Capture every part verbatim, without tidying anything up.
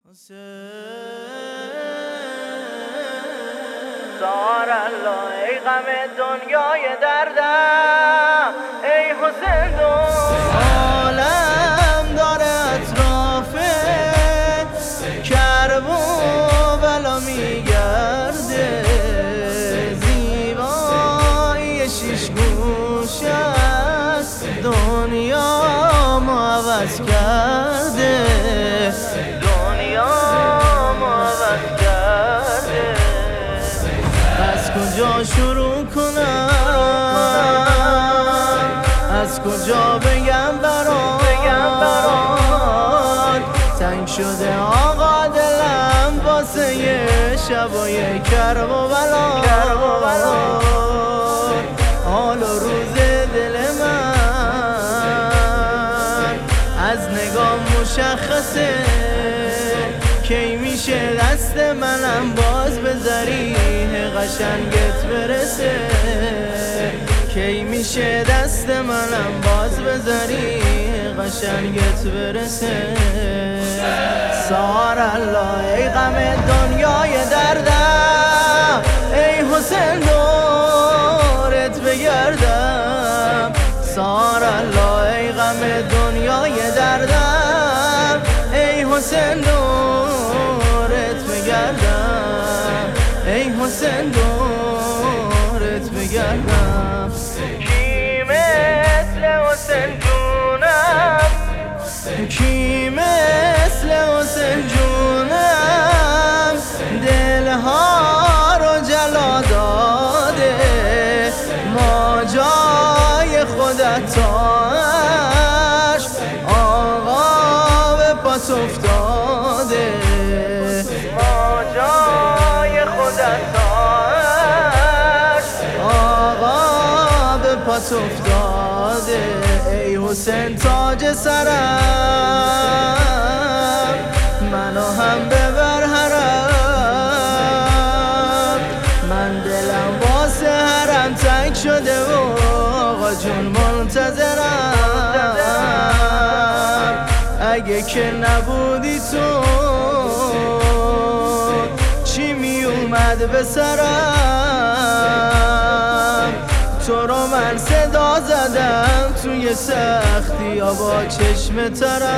سار الله ای غم دنیای دردم، ای حسین دون عالم داره اطرافه کرب و بلا میگرده، زیبایی شیش گوش است دنیا ما عوض کرده، دنیا ما عوض کرده. از کجا شروع کنم، از کجا بگم برات، تنگ شده آقا دلم واسه یه شبای کرب و بلا، حال و روز دل من از نگاه مشخصه، کی میشه دست منم باز به ذریح قشنگت برسه، کی میشه دست منم باز به ذریح قشنگت برسه. سار الله ای غم دنیای دردم، ای حسین دورت بگردم، سار الله ای غم دنیای دردم، ای حسین دورت بگردم، ای حسین دورت بگردم. کی مثل حسین جونم، کی مثل حسین جونم دلها رو جلا داده، ما جای خودت تاش آقا به پاس افتاده، ما جای خودت تاش آقا به پاس افتاده. ای حسین تاج سرم منو هم ببر حرم، من دلم واسه حرم تنگ شده و آقا جون منتظرم، اگه که نبودی تو چی می اومد به سرم، تو رو من صدا زدم توی سختی یا با چشم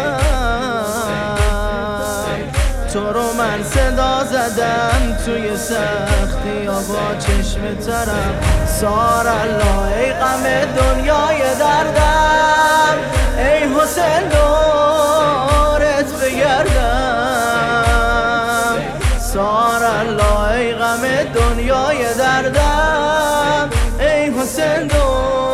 ترم، تو رو من صدا زدم توی سختی یا با چشم ترم. سار الله ای غم دنیای دردم، ای حسین دورت بگردم، سار الله ای غم دنیای دردم، ای حسین دورت